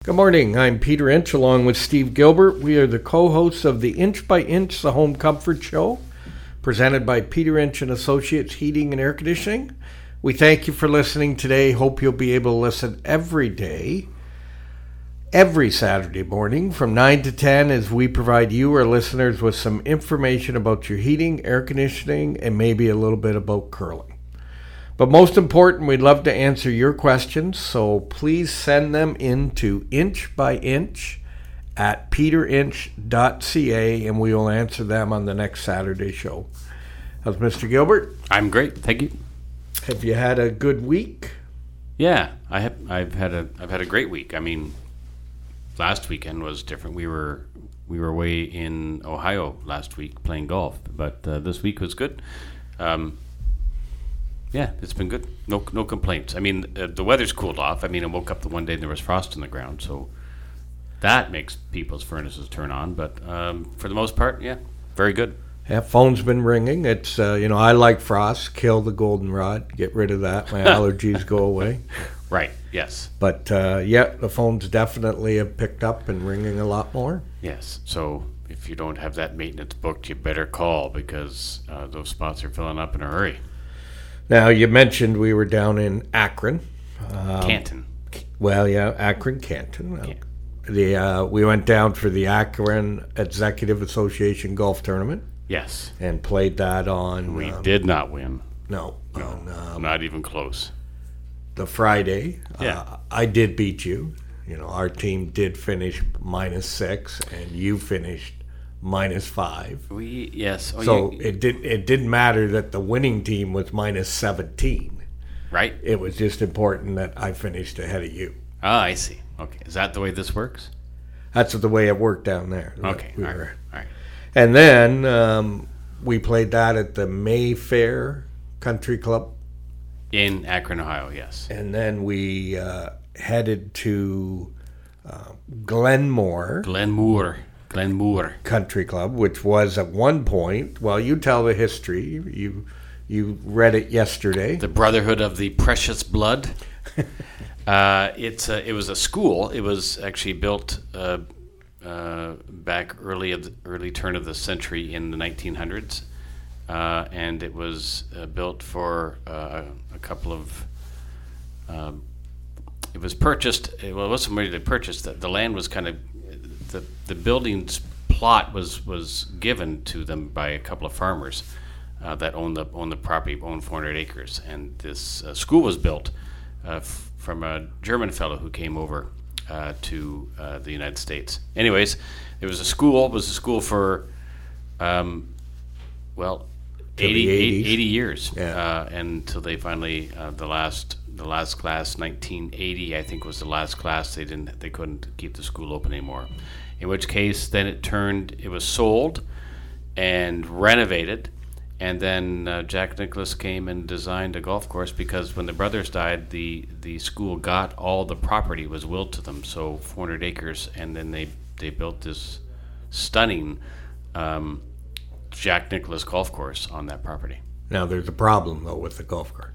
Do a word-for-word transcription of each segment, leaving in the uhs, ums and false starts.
Good morning. I'm Peter Inch along with Steve Gilbert. We are the co-hosts of the Inch by Inch, the Home Comfort Show, presented by Peter Inch and Associates Heating and Air Conditioning. We thank you for listening today. Hope you'll be able to listen every day, every Saturday morning from nine to ten as we provide you, our listeners, with some information about your heating, air conditioning, and maybe a little bit about curling. But most important, we'd love to answer your questions, so please send them in to inchbyinch at peterinch dot c a, and we will answer them on the next Saturday show. How's Mister Gilbert? I'm great, thank you. Have you had a good week? Yeah, I have. I've had a. I've had a great week. I mean, last weekend was different. We were we were away in Ohio last week playing golf, but uh, this week was good. Um, Yeah, it's been good. No no complaints. I mean, uh, the weather's cooled off. I mean, I woke up the one day and there was frost on the ground, so that makes people's furnaces turn on. But um, for the most part, yeah, very good. Yeah, phone's been ringing. It's, uh, you know, I like frost. Kill the goldenrod. Get rid of that. My allergies go away. Right, yes. But, uh, yeah, the phones definitely have picked up and ringing a lot more. Yes, so if you don't have that maintenance booked, you better call because uh, those spots are filling up in a hurry. Now, you mentioned we were down in Akron. Um, Canton. Well, yeah, Akron, Canton. Well, Canton. The uh, we went down for the Akron Executive Association Golf Tournament. Yes. And played that on... We um, did not win. No. No, on, um, not even close. The Friday. Yeah. Uh, I did beat you. You know, our team did finish minus six, and you finished minus five. We yes. Oh, so you, it did. It didn't matter that the winning team was minus seventeen. Right. It was just important that I finished ahead of you. Ah, I see. Okay, is that the way this works? That's the way it worked down there. Okay. We all were, right. All right. And then um, we played that at the Mayfair Country Club In Akron, Ohio. Yes. and then we uh, headed to uh, Glenmore. Glenmore. Glenmore. Country Club, which was at one point, well, you tell the history. You you read it yesterday. The Brotherhood of the Precious Blood. uh, it's a, it was a school. It was actually built uh, uh, back early of the, early turn of the century in the nineteen hundreds, uh, and it was uh, built for uh, a couple of. Uh, it was purchased. Well, it wasn't ready to purchase. The, the land was kind of. The, the building's plot was, was given to them by a couple of farmers uh, that owned the owned the property, owned four hundred acres, and this uh, school was built uh, f- from a German fellow who came over uh, to uh, the United States. Anyways, it was a school. It was a school for um, well, eighty, eighty, eighty years, yeah. uh, until they finally uh, the last. The last class, nineteen eighty, I think, was the last class. They didn't, they couldn't keep the school open anymore. In which case, then it turned, it was sold and renovated, and then uh, Jack Nicklaus came and designed a golf course because when the brothers died, the the school got all the property was willed to them, so four hundred acres, and then they they built this stunning um, Jack Nicklaus golf course on that property. Now, there's a problem though with the golf cart.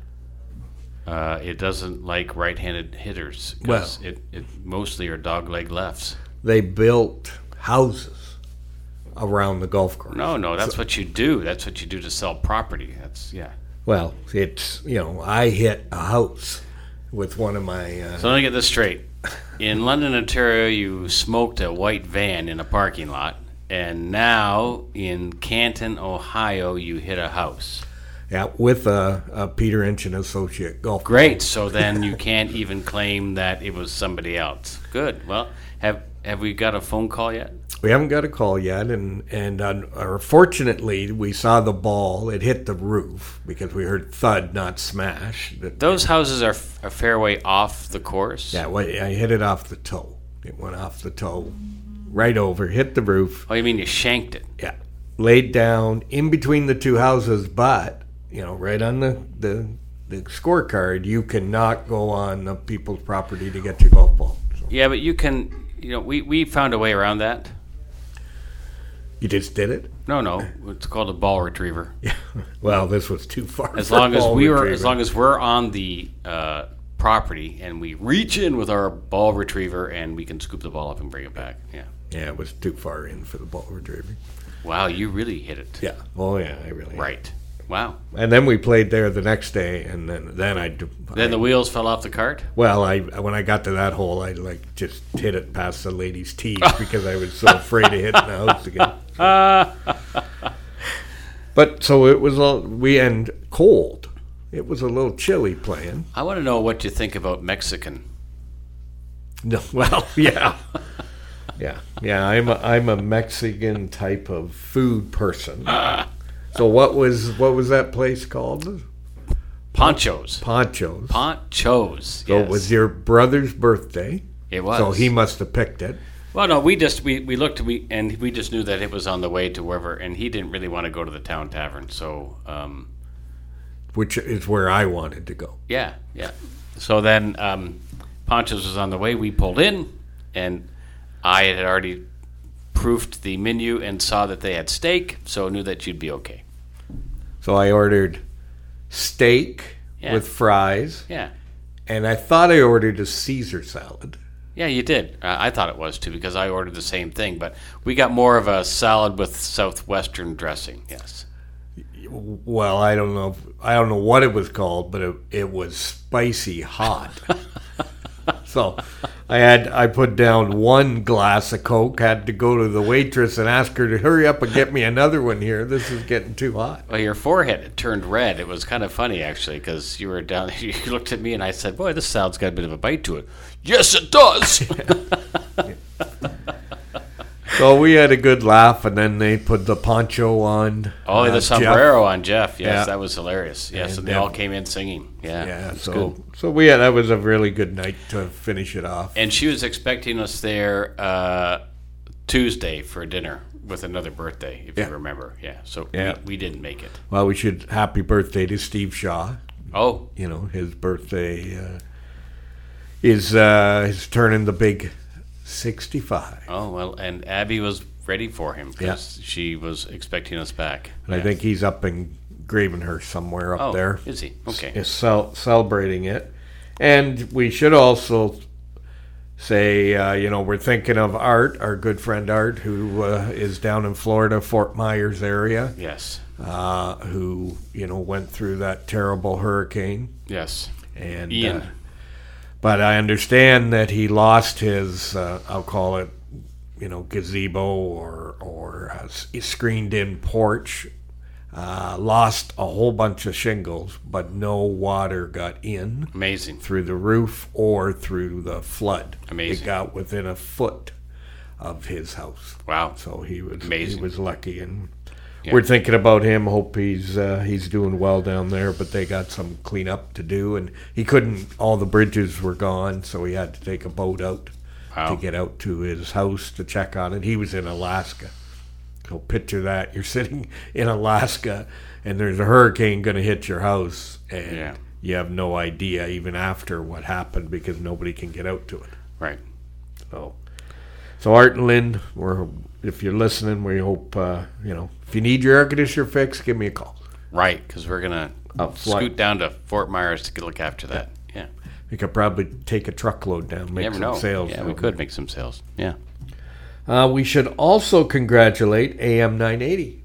Uh, it doesn't like right-handed hitters because well, it, it mostly are dog-leg lefts. They built houses around the golf course. No, no, that's so, what you do. That's what you do to sell property. That's yeah. Well, it's you know I hit a house with one of my. Uh, so let me get this straight. In London, Ontario, you smoked a white van in a parking lot, and now in Canton, Ohio, you hit a house. Yeah, with a, a Peter Inch and Associate golf. Great. So then you can't even claim that it was somebody else. Good. Well, have have we got a phone call yet? We haven't got a call yet, and and unfortunately, we saw the ball. It hit the roof because we heard thud, not smash. Those houses are a fair way off the course. Yeah, well, I hit it off the toe. It went off the toe, right over, hit the roof. Oh, you mean you shanked it? Yeah, laid down in between the two houses, but. You know, right on the, the the scorecard, you cannot go on the people's property to get your golf ball. So. Yeah, but you can, you know, we, we found a way around that. You just did it? No, no, it's called a ball retriever. Yeah. Well, this was too far. As long as we retriever. were, as long as we're on the uh, property, and we reach in with our ball retriever, and we can scoop the ball up and bring it back. Yeah. Yeah, it was too far in for the ball retriever. Wow, you really hit it. Yeah. Oh, yeah, I really Right. Wow. And then we played there the next day, and then then I. Then I, the wheels fell off the cart? Well, I when I got to that hole, I like just hit it past the lady's teeth because I was so afraid of hitting the house again. So. But so it was all we and cold. It was a little chilly playing. I want to know what you think about Mexican. No, well, yeah, yeah, yeah. I'm a, I'm a Mexican type of food person. So what was what was that place called? Ponchos. Ponchos. Ponchos. So yes. it was your brother's birthday. It was. So he must have picked it. Well, no, we just we, we looked we and we just knew that it was on the way to wherever, and he didn't really want to go to the town tavern. So, um, which is where I wanted to go. Yeah, yeah. So then um, Ponchos was on the way. We pulled in, and I had already proofed the menu and saw that they had steak, so knew that you'd be okay. So I ordered steak Yeah. with fries, Yeah. and I thought I ordered a Caesar salad. Yeah, you did. Uh, I thought it was too because I ordered the same thing, but we got more of a salad with southwestern dressing. Yes. Well, I don't know. If, I don't know what it was called, but it, it was spicy hot. So I had I put down one glass of Coke. Had to go to the waitress and ask her to hurry up and get me another one here. This is getting too hot. Well, your forehead it turned red. It was kind of funny actually because you were down. You looked at me and I said, "Boy, this salad's got a bit of a bite to it." Yes, it does. So we had a good laugh, and then they put the poncho on. Oh, uh, the Jeff. sombrero on Jeff. Yes, Yeah. that was hilarious. Yes, and, And they then- all came in singing. Yeah, Yeah, it's so good. so we had that was a really good night to finish it off. And she was expecting us there uh, Tuesday for dinner with another birthday, if Yeah. you remember. Yeah, so Yeah. We, we didn't make it. Well, we should happy birthday to Steve Shaw. Oh, You know, his birthday uh, is uh, is turning the big sixty-five. oh well, and Abby was ready for him because she was expecting us back. And I Yes. think he's up in Gravenhurst somewhere up Oh, there. is he? Okay. Is cel- celebrating it. And we should also say, uh, you know, we're thinking of Art, our good friend Art, who uh, is down in Florida, Fort Myers area, Yes. uh, who, you know, went through that terrible hurricane. Yes. And Ian. Uh, but I understand that he lost his, uh, I'll call it, you know, gazebo or or uh, screened-in porch. Uh, lost a whole bunch of shingles, but no water got in Amazing. through the roof or through the flood. Amazing. It got within a foot of his house. Wow. So he was Amazing. he was lucky, and Yeah. we're thinking about him. Hope he's uh, he's doing well down there. But they got some cleanup to do, and he couldn't. All the bridges were gone, so he had to take a boat out Wow. to get out to his house to check on it. He was in Alaska. So picture that. You're sitting in Alaska, and there's a hurricane going to hit your house, and Yeah. you have no idea even after what happened because nobody can get out to it. Right. So, so Art and Lynn, we're, if you're listening, we hope, uh, you know, if you need your air conditioner fixed, give me a call. Right, because we're gonna Uh, fly- scoot down to Fort Myers to look after that. Yeah. We could probably take a truckload down, You make never some know. sales. Yeah, we could make some sales. Yeah. Uh, we should also congratulate A M nine eighty.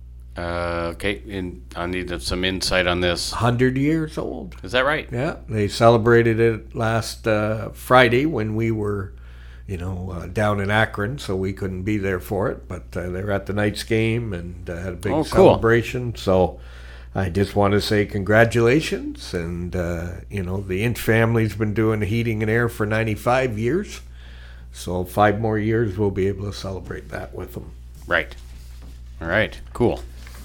Uh, okay, and I need some insight on this. one hundred years old. Is that right? Yeah, they celebrated it last uh, Friday when we were, you know, uh, down in Akron, so we couldn't be there for it. But uh, they were at the Knights game and uh, had a big Oh, cool. celebration. So I just want to say congratulations. And, uh, you know, the Inch family's been doing heating and air for ninety-five years. So five more years we'll be able to celebrate that with them. Right. All right. Cool.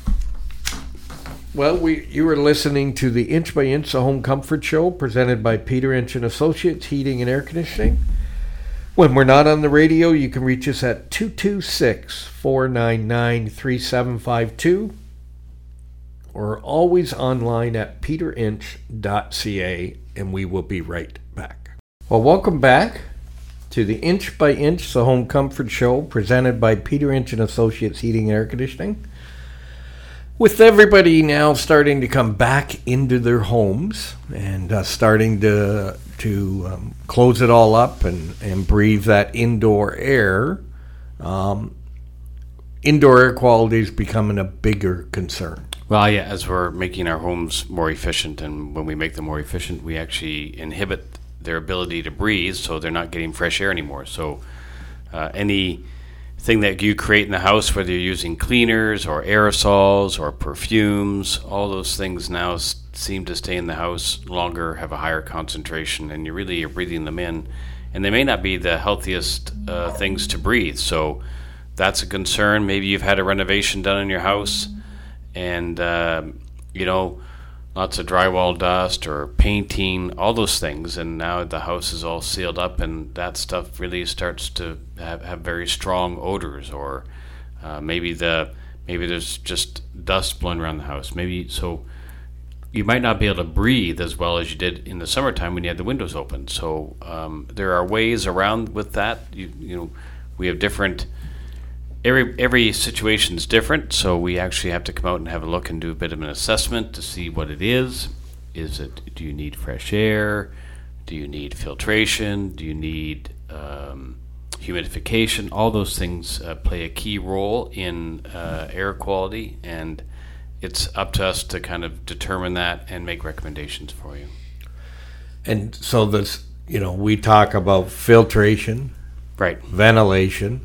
Well, we you were listening to the Inch by Inch, the Home Comfort Show, presented by Peter Inch and Associates Heating and Air Conditioning. When we're not on the radio, you can reach us at two two six, four nine nine, three seven five two or always online at peter inch dot c a, and we will be right back. Well, welcome back to the Inch by Inch, the Home Comfort Show, presented by Peter Inch and Associates Heating and Air Conditioning. With everybody now starting to come back into their homes and uh, starting to to um, close it all up and, and breathe that indoor air, um, indoor air quality is becoming a bigger concern. Well, yeah, as we're making our homes more efficient, and when we make them more efficient, we actually inhibit their ability to breathe, so they're not getting fresh air anymore. So uh, any thing that you create in the house, whether you're using cleaners or aerosols or perfumes, all those things now s- seem to stay in the house longer, have a higher concentration, and you really are breathing them in. And they may not be the healthiest uh, things to breathe. So that's a concern. Maybe you've had a renovation done in your house, and uh, you know, lots of drywall dust or painting, all those things, and now the house is all sealed up, and that stuff really starts to have, have very strong odors, or uh, maybe the maybe there's just dust blowing around the house. Maybe so you might not be able to breathe as well as you did in the summertime when you had the windows open. So um, there are ways around with that. You, you know, we have different. Every every situation is different, so we actually have to come out and have a look and do a bit of an assessment to see what it is. Is it? Do you need fresh air? Do you need filtration? Do you need um, humidification? All those things uh, play a key role in uh, air quality, and it's up to us to kind of determine that and make recommendations for you. And so this, you know, we talk about filtration, right? Ventilation.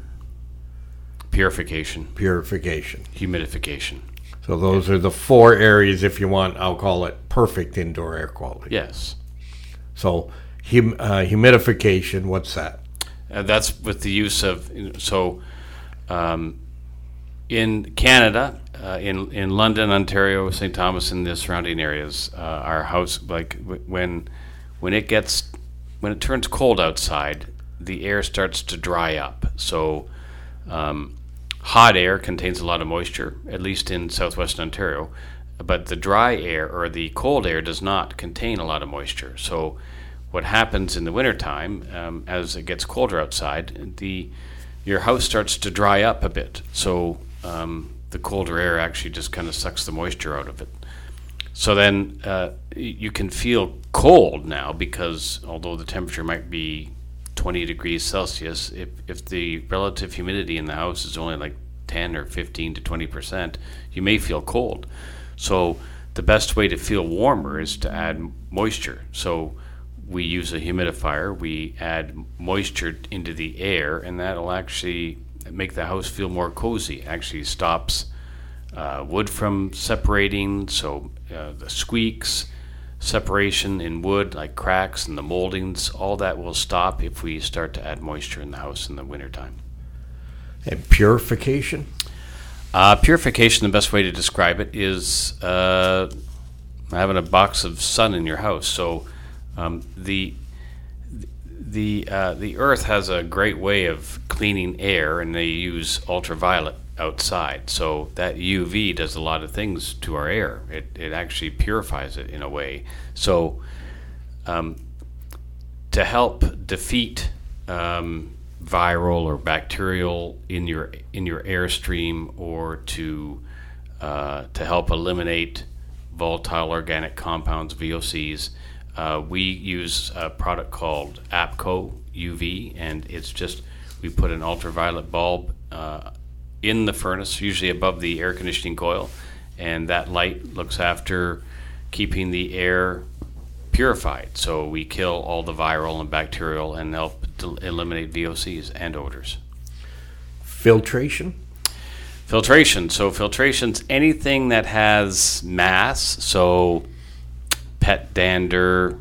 Purification. Purification. Humidification. So those are the four areas, if you want, I'll call it perfect indoor air quality. Yes. So hum, uh, humidification, what's that? Uh, that's with the use of, so um, in Canada, uh, in, in London, Ontario, Saint Thomas, and the surrounding areas, uh, our house, like w- when when it gets, when it turns cold outside, the air starts to dry up. So um, hot air contains a lot of moisture, at least in southwestern Ontario, but the dry air or the cold air does not contain a lot of moisture. So what happens in the wintertime, um, as it gets colder outside, the your house starts to dry up a bit. So um, the colder air actually just kind of sucks the moisture out of it. So then uh, you can feel cold now, because although the temperature might be twenty degrees Celsius, if, if the relative humidity in the house is only like ten or fifteen to twenty percent, you may feel cold. So the best way to feel warmer is to add moisture. So we use a humidifier, we add moisture into the air, and that'll actually make the house feel more cozy. It actually stops uh, wood from separating, so uh, the squeaks, separation in wood, like cracks and the moldings, all that will stop if we start to add moisture in the house in the wintertime. And purification? Uh, purification, the best way to describe it is uh, having a box of sun in your house. So um, the the uh, the earth has a great way of cleaning air, and they use ultraviolet outside. So that U V does a lot of things to our air. It it actually purifies it in a way. So um, to help defeat um, viral or bacterial in your in your airstream, or to uh, to help eliminate volatile organic compounds, V O Cs, uh, we use a product called APCO U V, and it's just we put an ultraviolet bulb uh, in the furnace, usually above the air conditioning coil, and that light looks after keeping the air purified. So we kill all the viral and bacterial and help to eliminate V O Cs and odors. Filtration? Filtration. So filtration's anything that has mass, so pet dander,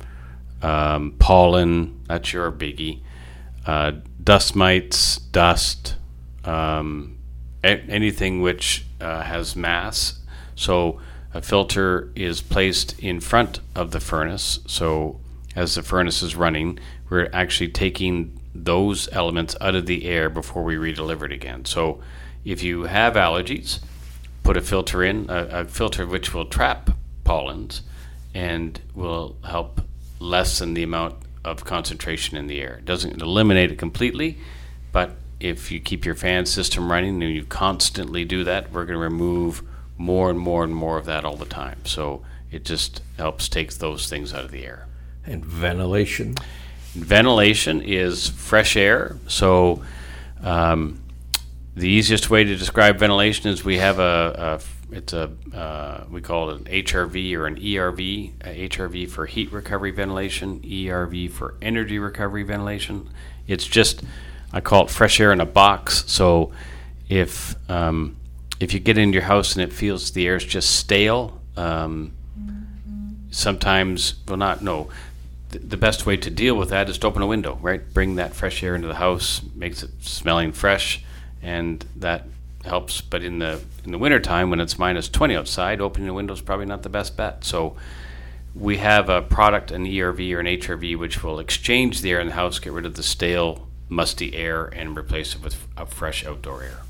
um, pollen, that's your biggie, uh, dust mites, dust, um, a- anything which uh, has mass. So a filter is placed in front of the furnace. So as the furnace is running, we're actually taking those elements out of the air before we redeliver it again. So if you have allergies, put a filter in, a, a filter which will trap pollens and will help lessen the amount of concentration in the air. It doesn't eliminate it completely, but if you keep your fan system running and you constantly do that, we're going to remove more and more and more of that all the time. So it just helps take those things out of the air. And ventilation? Ventilation is fresh air. So um, the easiest way to describe ventilation is we have a, a it's a uh, we call it an H R V or an E R V. A H R V for heat recovery ventilation, E R V for energy recovery ventilation. It's just, I call it fresh air in a box. So if um, if you get into your house and it feels the air's just stale, um, sometimes, well, not, no, th- the best way to deal with that is to open a window, right? Bring that fresh air into the house, makes it smelling fresh, and that helps. But in the in the wintertime, when it's minus twenty outside, opening a window is probably not the best bet. So we have a product, an E R V or an H R V, which will exchange the air in the house, get rid of the stale, musty air, and replace it with a fresh outdoor air.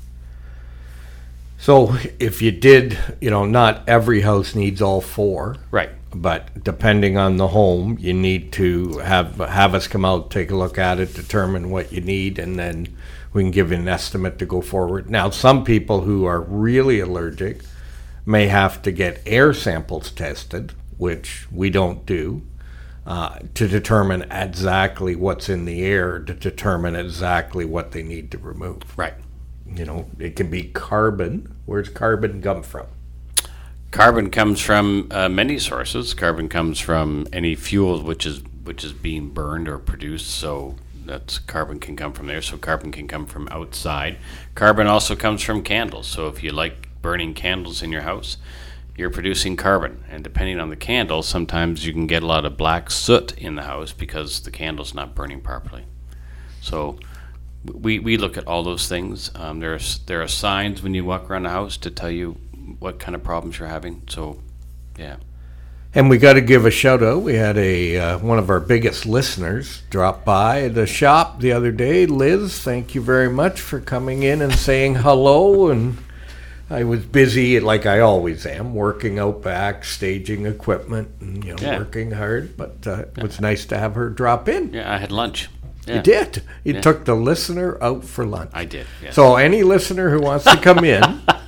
So if you did, you know, not every house needs all four. Right. But depending on the home, you need to have have us come out, take a look at it, determine what you need, and then we can give you an estimate to go forward. Now, some people who are really allergic may have to get air samples tested, which we don't do, uh, to determine exactly what's in the air, to determine exactly what they need to remove. Right. You know, it can be carbon. Where's carbon come from? Carbon comes from uh, many sources. Carbon comes from any fuel which is which is being burned or produced. So that's carbon can come from there. So carbon can come from outside. Carbon also comes from candles. So if you like burning candles in your house, you're producing carbon. And depending on the candle, sometimes you can get a lot of black soot in the house because the candle's not burning properly. So we we look at all those things. Um, there's there are signs when you walk around the house to tell you what kind of problems you're having. So, yeah. And we got to give a shout out. We had a uh, one of our biggest listeners drop by the shop the other day. Liz, thank you very much for coming in and saying hello. And I was busy, like I always am, working out back, staging equipment, and you know, Yeah. working hard. But uh, it was nice to have her drop in. Yeah, I had lunch. Yeah. You did. You Yeah. took the listener out for lunch. I did, yes. So any listener who wants to come in,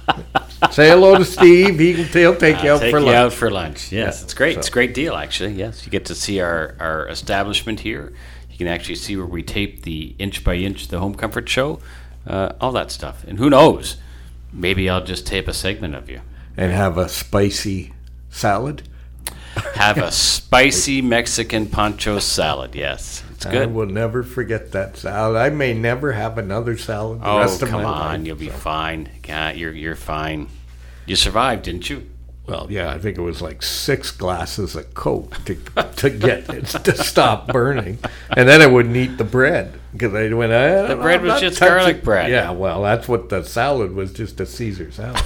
say hello to Steve. He can he'll take you I'll out take for you lunch. out for lunch. Yes, Yeah, it's great. so- It's a great deal, actually. Yes, you get to see our, our establishment here. You can actually see where we tape the Inch by Inch, the Home Comfort Show, uh, all that stuff. And who knows? Maybe I'll just tape a segment of you. And have a spicy salad. Have a spicy Mexican pancho salad. Yes, it's I good. will never forget that salad. I may never have another salad the Oh, rest of come my on. life. You'll be fine. Yeah, you're, you're fine. You survived, didn't you? Well, yeah, I think it was like six glasses of Coke to to get it to stop burning, and then I wouldn't eat the bread because I went. I The bread was just garlic bread. Yeah, well, that's what the salad was, just a Caesar salad.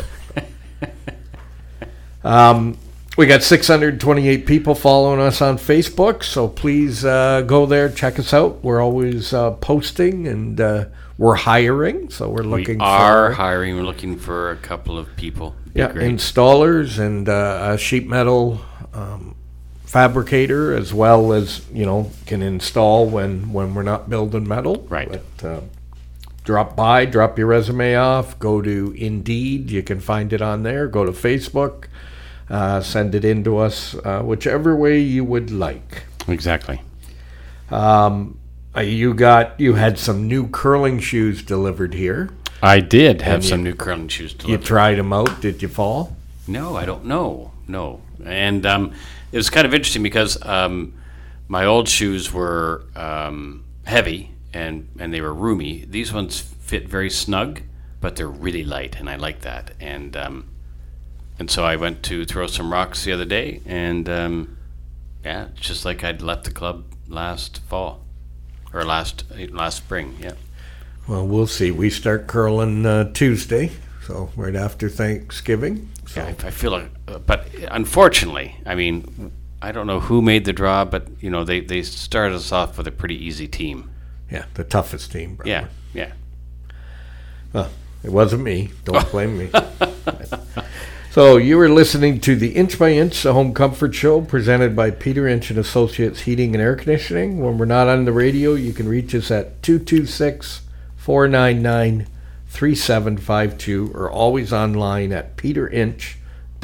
um, we got six hundred twenty-eight people following us on Facebook, so please uh, go there, check us out. We're always uh, posting, and uh, we're hiring, so we're looking. We are for, hiring. We're looking for a couple of people. Be Yeah, great. installers and uh, a sheet metal um, fabricator, as well as, you know, can install when, when we're not building metal. Right. But, uh, drop by, drop your resume off, go to Indeed. You can find it on there. Go to Facebook, uh, send it in to us, uh, whichever way you would like. Exactly. Um, uh, you got you had some new curling shoes delivered here. I did have And you- some new curling shoes You delivered. tried them out. Did you fall? No, I don't know. No. And um, it was kind of interesting because um, my old shoes were um, heavy and, and they were roomy. These ones fit very snug, but they're really light, and I like that. And um, and so I went to throw some rocks the other day, and um, yeah, just like I'd left the club last fall or last last spring. Yeah. Well, we'll see. We start curling uh, Tuesday, so right after Thanksgiving. So Yeah, I, I feel like, uh, but unfortunately, I mean, I don't know who made the draw, but you know, they, they started us off with a pretty easy team. yeah, the toughest team. Probably. Yeah, yeah. Well, it wasn't me. Don't blame me. So you were listening to the Inch by Inch, the Home Comfort Show, presented by Peter Inch and Associates Heating and Air Conditioning. When we're not on the radio, you can reach us at two two six, four nine nine, three seven five two or always online at peter inch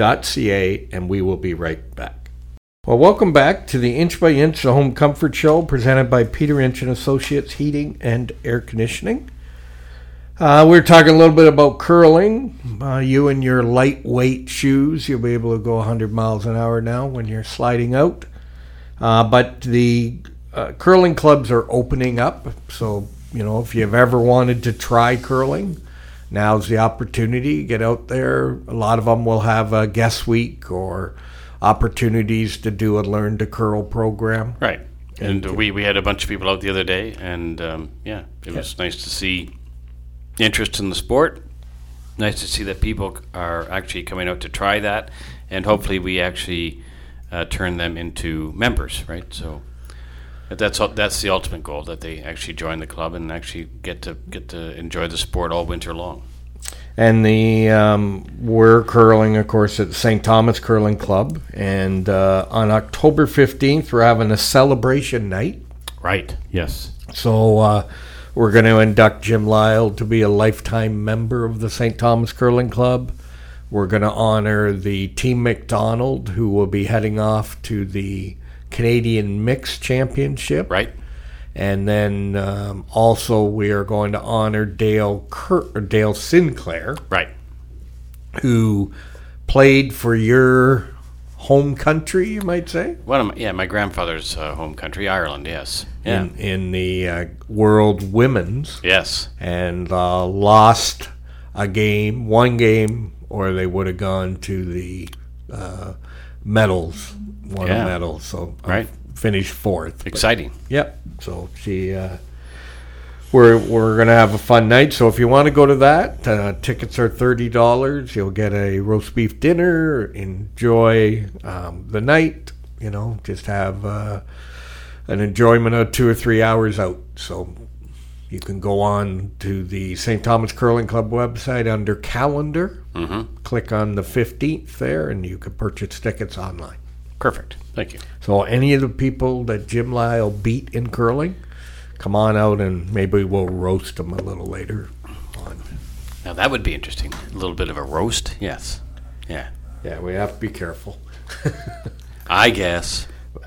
dot c a, and we will be right back. Well, welcome back to the Inch by Inch, the Home Comfort Show, presented by Peter Inch and Associates Heating and Air Conditioning. Uh, we're talking a little bit about curling. Uh, you and your lightweight shoes, you'll be able to go one hundred miles an hour now when you're sliding out. Uh, but the uh, curling clubs are opening up, so, you know, if you've ever wanted to try curling, now's the opportunity. Get out there. A lot of them will have a guest week or opportunities to do a Learn to Curl program. Right. And, and we, we had a bunch of people out the other day, and, um, yeah, it was yeah. nice to see interest in the sport. Nice to see that people are actually coming out to try that, and hopefully we actually uh, turn them into members, right? So that's that's the ultimate goal, that they actually join the club and actually get to get to enjoy the sport all winter long. And the um, we're curling, of course, at the Saint Thomas Curling Club, and uh, on October fifteenth we're having a celebration night. Right. Yes. So uh, we're going to induct Jim Lyle to be a lifetime member of the Saint Thomas Curling Club. We're going to honor the Team McDonald, who will be heading off to the Canadian Mixed Championship. Right. And then um, also we are going to honor Dale Cur- or Dale Sinclair. Right. Who played for your home country, you might say? One of my, yeah, my grandfather's uh, home country, Ireland, yes. Yeah. In, in the uh, World Women's. Yes. And uh, lost a game, one game, or they would have gone to the uh, medals, won yeah. a medal. So right. finished fourth. Exciting. But, yep. So she, uh, we're we're gonna have a fun night. So if you want to go to that, uh, tickets are thirty dollars. You'll get a roast beef dinner. Enjoy um, the night. You know, just have uh, an enjoyment of two or three hours out. So you can go on to the Saint Thomas Curling Club website under calendar. Mm-hmm. Click on the fifteenth there, and you can purchase tickets online. Perfect. Thank you. So any of the people that Jim Lyle beat in curling, come on out and maybe we'll roast them a little later on. Now that would be interesting. A little bit of a roast. Yes. Yeah. Yeah, we have to be careful. I guess.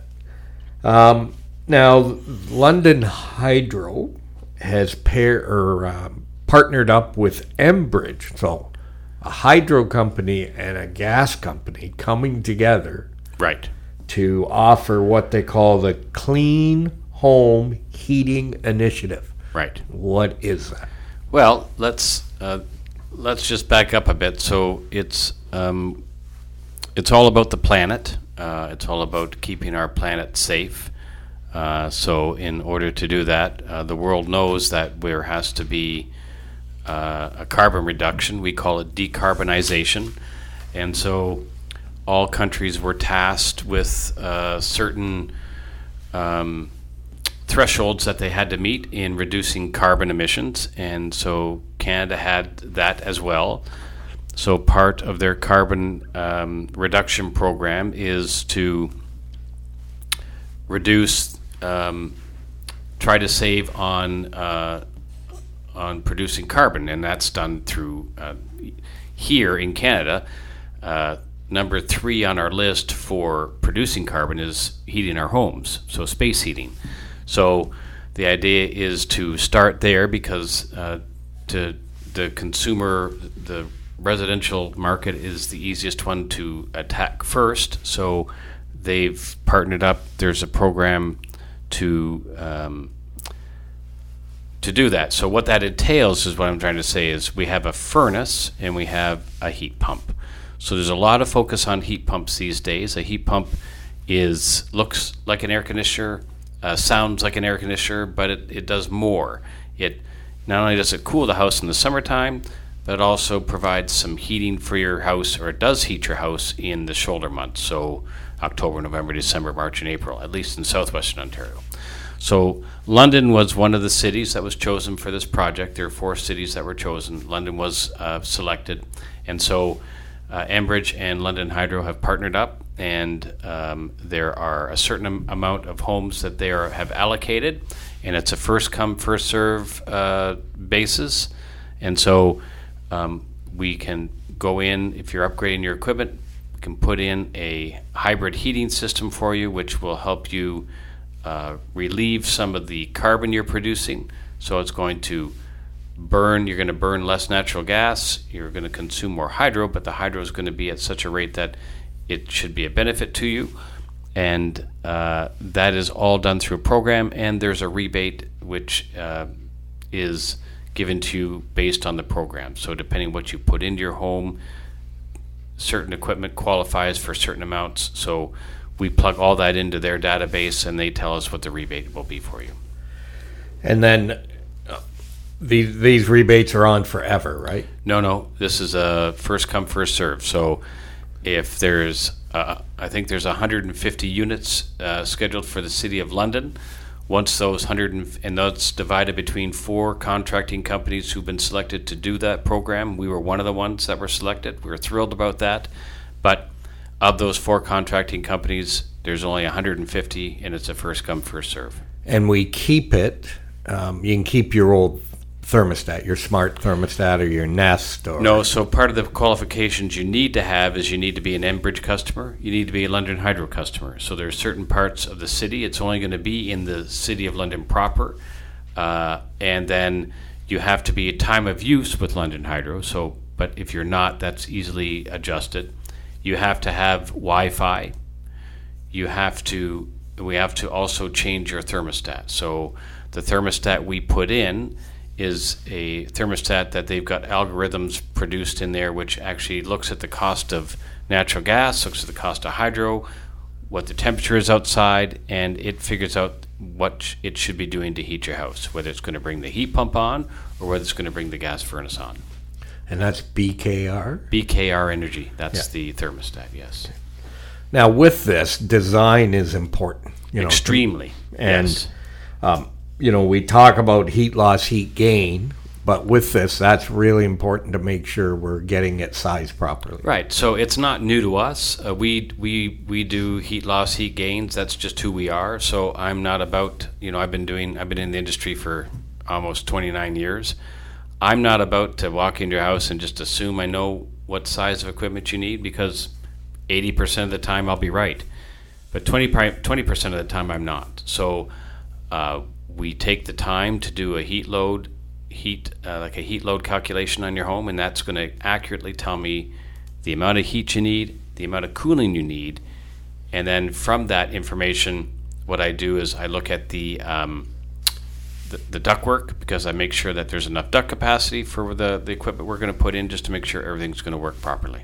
Um, now, London Hydro has pair, or, um, partnered up with Enbridge. So a hydro company and a gas company coming together. Right. To offer what they call the Clean Home Heating Initiative. Right. What is that? Well, let's uh, let's just back up a bit. So it's um, it's all about the planet. Uh, it's all about keeping our planet safe. Uh, so in order to do that, uh, the world knows that there has to be uh, a carbon reduction. We call it decarbonization. And so all countries were tasked with uh, certain um, thresholds that they had to meet in reducing carbon emissions, and so Canada had that as well. So part of their carbon um, reduction program is to reduce, um, try to save on uh, on producing carbon, and that's done through uh, here in Canada. Uh, Number three on our list for producing carbon is heating our homes, so space heating. So the idea is to start there because uh, to the consumer, the residential market is the easiest one to attack first. So they've partnered up. There's a program to um, to do that. So what that entails is what I'm trying to say is we have a furnace and we have a heat pump. So there's a lot of focus on heat pumps these days. A heat pump is looks like an air conditioner, uh, sounds like an air conditioner, but it, it does more. It not only does it cool the house in the summertime, but it also provides some heating for your house, or it does heat your house in the shoulder months, so October, November, December, March, and April, at least in southwestern Ontario. So London was one of the cities that was chosen for this project. There are four cities that were chosen. London was uh, selected, and so Uh, Enbridge and London Hydro have partnered up, and um, there are a certain am- amount of homes that they are, have allocated, and it's a first-come, first-serve uh, basis. And so um, we can go in, if you're upgrading your equipment, we can put in a hybrid heating system for you, which will help you uh, relieve some of the carbon you're producing. So it's going to burn, you're going to burn less natural gas, you're going to consume more hydro, but the hydro is going to be at such a rate that it should be a benefit to you. And uh, that is all done through a program, and there's a rebate which uh, is given to you based on the program. So depending what you put into your home, certain equipment qualifies for certain amounts. So we plug all that into their database, and they tell us what the rebate will be for you. And then uh, these these rebates are on forever, right? No, no. This is a first come, first serve. So if there's, uh, I think there's one hundred fifty units uh, scheduled for the City of London. Once those one hundred, and, and that's divided between four contracting companies who've been selected to do that program. We were one of the ones that were selected. We were thrilled about that. But of those four contracting companies, there's only one hundred fifty, and it's a first come, first serve. And we keep it. Um, you can keep your old thermostat, your smart thermostat, or your Nest. Or no, so part of the qualifications you need to have is you need to be an Enbridge customer. You need to be a London Hydro customer. So there are certain parts of the city. It's only going to be in the City of London proper. Uh, and then you have to be a time of use with London Hydro. So, but if you're not, that's easily adjusted. You have to have Wi-Fi. You have to, we have to also change your thermostat. So the thermostat we put in is a thermostat that they've got algorithms produced in there which actually looks at the cost of natural gas, looks at the cost of hydro, what the temperature is outside, and it figures out what it should be doing to heat your house, whether it's going to bring the heat pump on or whether it's going to bring the gas furnace on. And that's B K R? B K R Energy. That's yeah. the thermostat, yes. Now, with this, design is important. You know, Extremely, and, yes. Um, you know, we talk about heat loss, heat gain, but with this, that's really important to make sure we're getting it sized properly. Right. So it's not new to us. Uh, we we we do heat loss, heat gains. That's just who we are. So I'm not about, you know, I've been doing, I've been in the industry for almost twenty-nine years. I'm not about to walk into your house and just assume I know what size of equipment you need, because eighty percent of the time I'll be right. But twenty percent of the time I'm not. So uh, we take the time to do a heat load, heat uh, like a heat load calculation on your home, and that's going to accurately tell me the amount of heat you need, the amount of cooling you need, and then from that information, what I do is I look at the um, the, the ductwork, because I make sure that there's enough duct capacity for the, the equipment we're going to put in, just to make sure everything's going to work properly.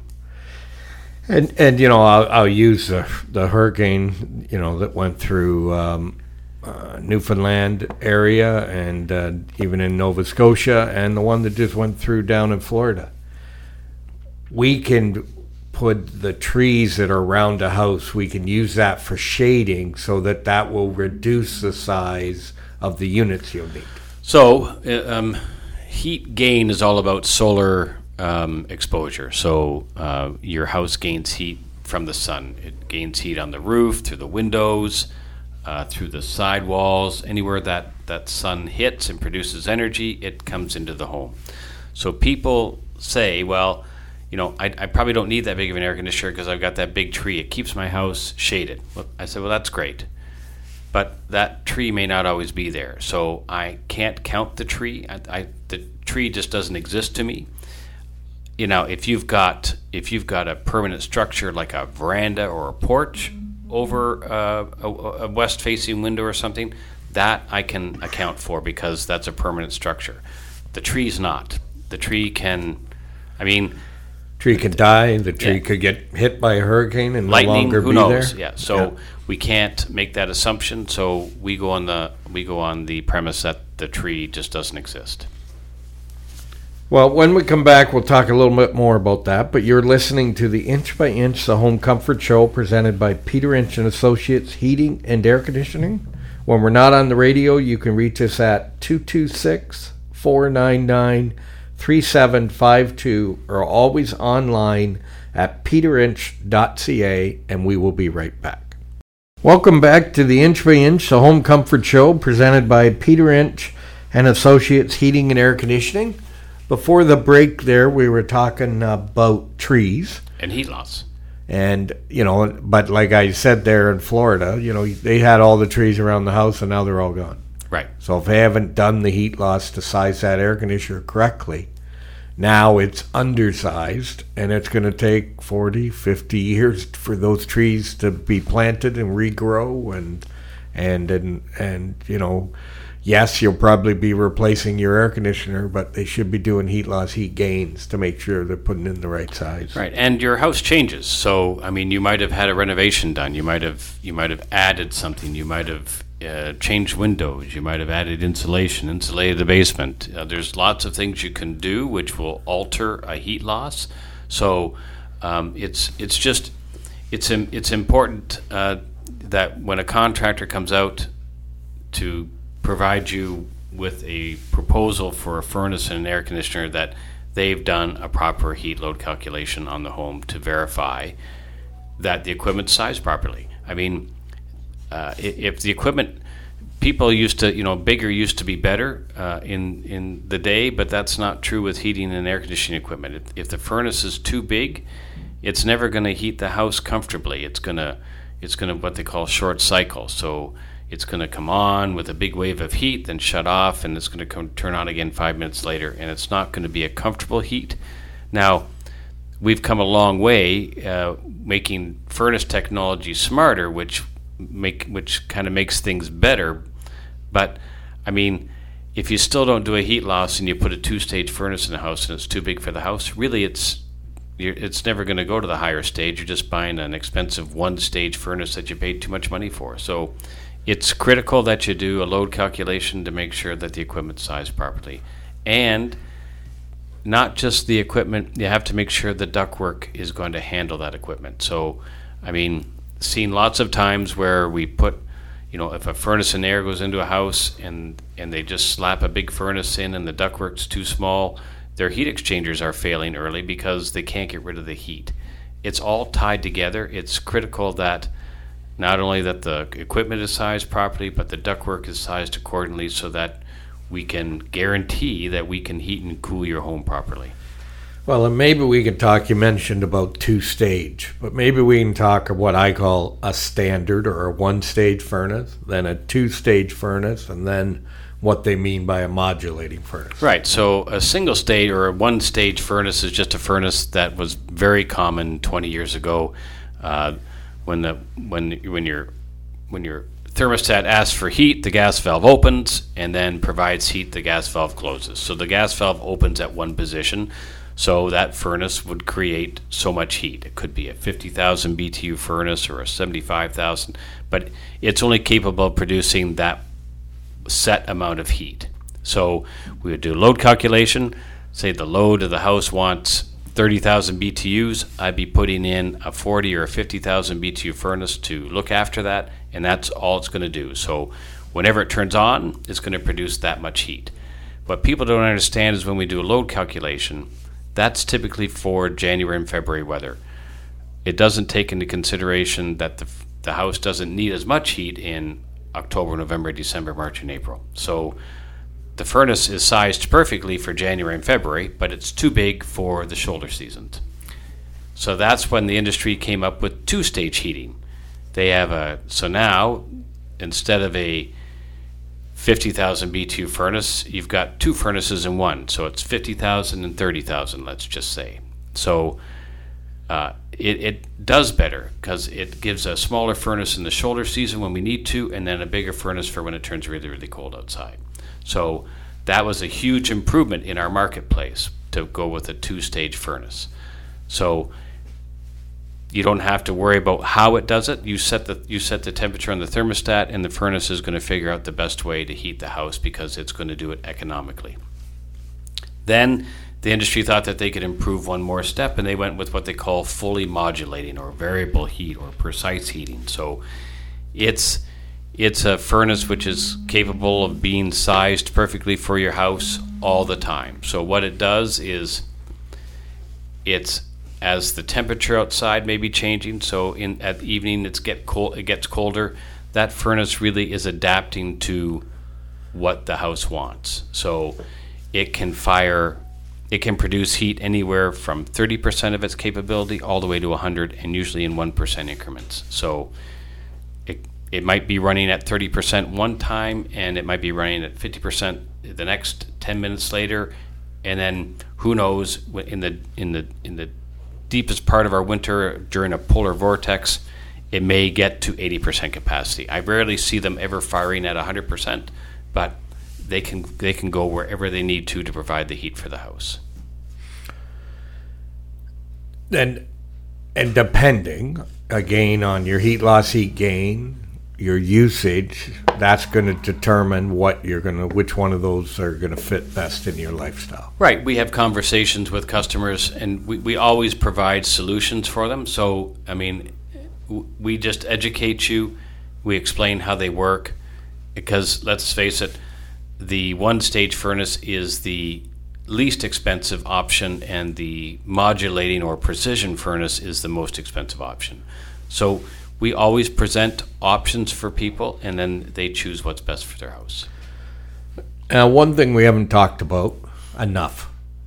And and you know, I'll, I'll use the the hurricane, you know, that went through um, uh, Newfoundland area, and uh, even in Nova Scotia, and the one that just went through down in Florida. We can put the trees that are around a house, we can use that for shading, so that that will reduce the size of the units you'll need. So um, heat gain is all about solar um, exposure. So uh, your house gains heat from the sun. It gains heat on the roof, through the windows, uh, through the side walls. Anywhere that, that sun hits and produces energy, it comes into the home. So people say, well, you know, I, I probably don't need that big of an air conditioner because I've got that big tree. It keeps my house shaded. Well, I said, well, that's great. But that tree may not always be there. So I can't count the tree. I, I, the tree just doesn't exist to me. You know, if you've got if you've got a permanent structure like a veranda or a porch over uh, a, a west-facing window or something, that I can account for, because that's a permanent structure. The tree's not. The tree can, I mean... Tree could die. The tree yeah. could get hit by a hurricane and lightning, no longer who be knows? there. Yeah. So yeah. we can't make that assumption. So we go on the we go on the premise that the tree just doesn't exist. Well, when we come back, we'll talk a little bit more about that. But you're listening to the Inch by Inch, the Home Comfort Show, presented by Peter Inch and Associates Heating and Air Conditioning. When we're not on the radio, you can reach us at two two six, four nine nine, three seven five two, or always online at peter inch dot c a, and we will be right back. Welcome back to the Inch by Inch, the Home Comfort Show, presented by Peter Inch and Associates Heating and Air Conditioning. Before the break there, we were talking about trees. And heat loss. And, you know, but like I said there in Florida, you know, they had all the trees around the house and now they're all gone. Right. So if they haven't done the heat loss to size that air conditioner correctly, now it's undersized and it's going to take forty, fifty years for those trees to be planted and regrow. And, and, and, and you know, yes, you'll probably be replacing your air conditioner, but they should be doing heat loss, heat gains to make sure they're putting in the right size. Right, and your house changes. So, I mean, you might have had a renovation done. You might have you might have added something. You might have uh, changed windows. You might have added insulation, insulated the basement. Uh, there's lots of things you can do which will alter a heat loss. So, um, it's it's just it's it's important uh, that when a contractor comes out to provide you with a proposal for a furnace and an air conditioner, that they've done a proper heat load calculation on the home to verify that the equipment's sized properly. I mean, uh, if the equipment, people used to, you know, bigger used to be better uh, in in the day, but that's not true with heating and air conditioning equipment. If, if the furnace is too big, it's never going to heat the house comfortably. It's gonna it's gonna what they call short cycle. So it's going to come on with a big wave of heat, then shut off, and it's going to come, turn on again five minutes later, and it's not going to be a comfortable heat. Now, we've come a long way uh, making furnace technology smarter, which make which kind of makes things better. But, I mean, if you still don't do a heat loss and you put a two-stage furnace in the house and it's too big for the house, really it's you're, it's never going to go to the higher stage. You're just buying an expensive one-stage furnace that you paid too much money for. So it's critical that you do a load calculation to make sure that the equipment's sized properly. And not just the equipment, you have to make sure the ductwork is going to handle that equipment. So, I mean, seen lots of times where we put, you know, if a furnace and air goes into a house and, and they just slap a big furnace in and the ductwork's too small, their heat exchangers are failing early because they can't get rid of the heat. It's all tied together. It's critical that not only that the equipment is sized properly, but the ductwork is sized accordingly so that we can guarantee that we can heat and cool your home properly. Well, and maybe we could talk, you mentioned about two-stage, but maybe we can talk of what I call a standard or a one-stage furnace, then a two-stage furnace, and then what they mean by a modulating furnace. Right, so a single-stage or a one-stage furnace is just a furnace that was very common twenty years ago. Uh, When the when when your when your thermostat asks for heat, the gas valve opens and then provides heat. The gas valve closes. So the gas valve opens at one position. So that furnace would create so much heat. It could be a fifty thousand B T U furnace or a seventy-five thousand, but it's only capable of producing that set amount of heat. So we would do a load calculation. Say the load of the house wants thirty thousand B T Us, I'd be putting in a forty or a fifty thousand B T U furnace to look after that, and that's all it's going to do. So whenever it turns on, it's going to produce that much heat. What people don't understand is when we do a load calculation, that's typically for January and February weather. It doesn't take into consideration that the, the house doesn't need as much heat in October, November, December, March, and April. So the furnace is sized perfectly for January and February, but it's too big for the shoulder seasons. So that's when the industry came up with two-stage heating. They have a, so now, instead of a fifty thousand B T U furnace, you've got two furnaces in one. So it's fifty thousand and thirty thousand, let's just say. So uh, it, it does better because it gives a smaller furnace in the shoulder season when we need to, and then a bigger furnace for when it turns really, really cold outside. So that was a huge improvement in our marketplace to go with a two-stage furnace. So you don't have to worry about how it does it. You set the you set the temperature on the thermostat, and the furnace is going to figure out the best way to heat the house because it's going to do it economically. Then the industry thought that they could improve one more step, and they went with what they call fully modulating or variable heat or precise heating. So it's It's a furnace which is capable of being sized perfectly for your house all the time. So what it does is it's as the temperature outside may be changing, so in at evening it's get cold, it gets colder, that furnace really is adapting to what the house wants. So it can fire it can produce heat anywhere from thirty percent of its capability all the way to one hundred, and usually in one percent increments. So it, it might be running at thirty percent one time, and it might be running at fifty percent the next ten minutes later, and then who knows, in the in the in the deepest part of our winter during a polar vortex, it may get to eighty percent capacity. I rarely see them ever firing at one hundred percent, but they can they can go wherever they need to to provide the heat for the house. And and depending again on your heat loss, heat gain, your usage, that's going to determine what you're going to, which one of those are going to fit best in your lifestyle. Right. We have conversations with customers, and we, we always provide solutions for them. So, I mean, w- we just educate you. We explain how they work, because let's face it, the one-stage furnace is the least expensive option, and the modulating or precision furnace is the most expensive option. So we always present options for people, and then they choose what's best for their house. Now, one thing we haven't talked about enough: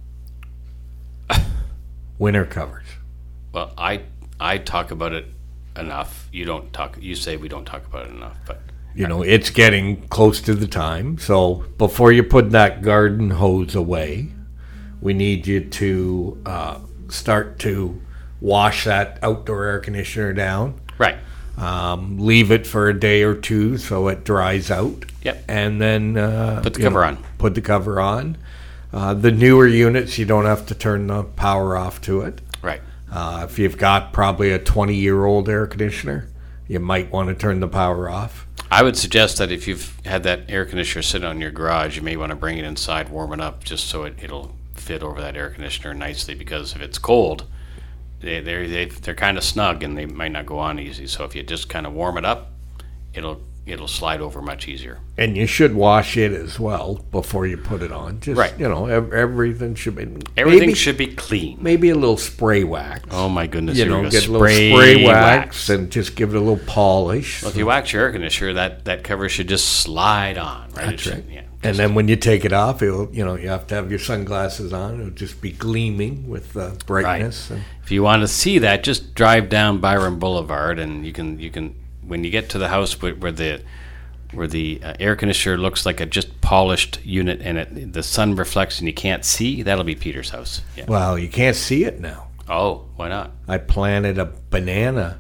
winter covers. Well, I I talk about it enough. You don't talk. You say we don't talk about it enough, but you know it's getting close to the time. So before you put that garden hose away, we need you to uh, start to wash that outdoor air conditioner down. Right. Um, leave it for a day or two so it dries out. Yep. And then uh, put the cover know, on. Put the cover on. Uh, the newer units, you don't have to turn the power off to it. Right. Uh, if you've got probably a twenty-year-old air conditioner, you might want to turn the power off. I would suggest that if you've had that air conditioner sit on your garage, you may want to bring it inside, warm it up, just so it, it'll fit over that air conditioner nicely, because if it's cold, they, they're, they, they're kind of snug and they might not go on easy. So if you just kind of warm it up, it'll it'll slide over much easier. And you should wash it as well before you put it on. Just, right. You know, ev- everything should be... Everything maybe, should be clean. Maybe a little spray wax. Oh, my goodness. You know, go get a little spray, spray wax, wax and just give it a little polish. Well, if you wax your air conditioner, that, that cover should just slide on. Right? That's It right. should, yeah, and then when you take it off, it'll, you know, you have to have your sunglasses on. It'll just be gleaming with uh, brightness. Right. And, if you want to see that, just drive down Byron Boulevard, and you can you can when you get to the house where, where the where the uh, air conditioner looks like a just polished unit, and it the sun reflects and you can't see, that'll be Peter's house. Yeah. well, you can't see it now. Oh, why not? I planted a banana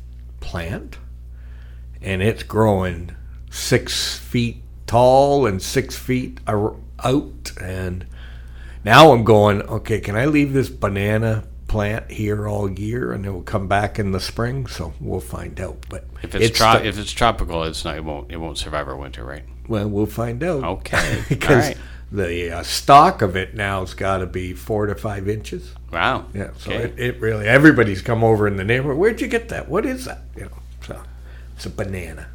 plant, and it's growing six feet tall and six feet ar- out. And now I'm going, okay, can I leave this banana plant here all year, and it will come back in the spring? So we'll find out. But If it's, it's tro- the- if it's tropical, it's not. It won't. It won't survive our winter, right? well, we'll find out. Okay. because All right. the uh, stalk of it now has got to be four to five inches. Wow. Yeah, so Okay. it, it really, everybody's come over in the neighborhood. Where'd you get that? What is that? You know, so it's a banana.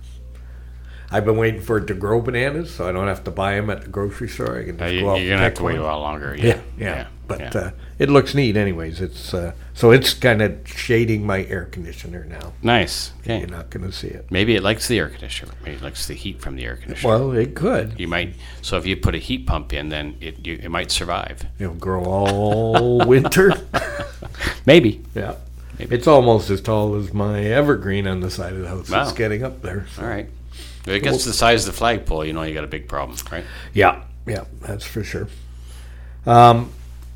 I've been waiting for it to grow bananas, so I don't have to buy them at the grocery store. I can just Uh, go you, out you're and gonna have pick to wait one. a while longer. Yeah, Yeah. yeah. But yeah. Uh, it looks neat, anyways. It's uh, so it's kind of shading my air conditioner now. Nice. Okay. You're not going to see it. Maybe it likes the air conditioner. Maybe it likes the heat from the air conditioner. Well, it could. You might. So if you put a heat pump in, then it you, it might survive. It'll grow all winter. Maybe. Yeah. Maybe. It's almost as tall as my evergreen on the side of the house. Wow. It's getting up there. so. All right. If it gets to the size of the flagpole, you know you got a big problem, right? Yeah, yeah, that's for sure. Um,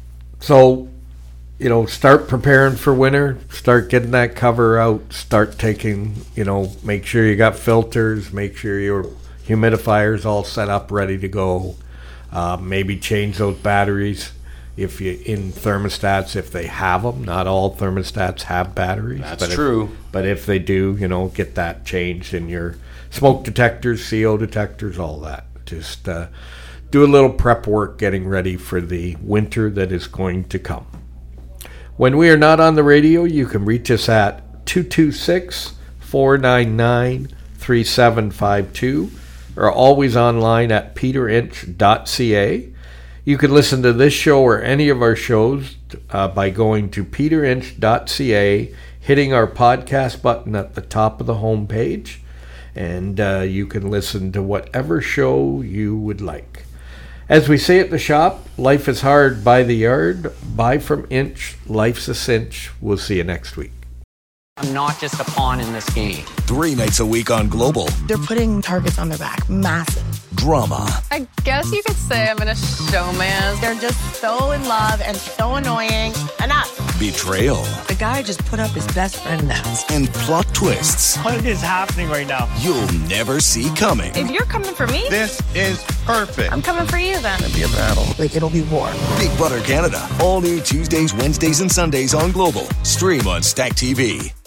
so, you know, start preparing for winter. Start getting that cover out. Start taking, you know, make sure you got filters. Make sure your humidifier's all set up, ready to go. Uh, maybe change those batteries if you in thermostats if they have them. Not all thermostats have batteries. That's but if- true. but if they do, you know, get that changed in your smoke detectors, C O detectors, all that. Just uh, do a little prep work getting ready for the winter that is going to come. When we are not on the radio, you can reach us at two two six, four nine nine, three seven five two or always online at peter inch dot c a. You can listen to this show or any of our shows uh, by going to peter inch dot c a, hitting our podcast button at the top of the home page, and uh, you can listen to whatever show you would like. As we say at the shop, life is hard by the yard. Buy from Inch, life's a cinch. We'll see you next week. I'm not just a pawn in this game. Three nights a week on Global. They're putting targets on their back. Massive. Drama. I guess you could say I'm in a showman. They're just so in love and so annoying. Enough. Betrayal. The guy just put up his best friend now. And plot twists. What is happening right now? You'll never see coming. If you're coming for me, this is perfect. I'm coming for you then. It'll be a battle. Like, it'll be war. Big Brother Canada. All new Tuesdays, Wednesdays, and Sundays on Global. Stream on Stack T V.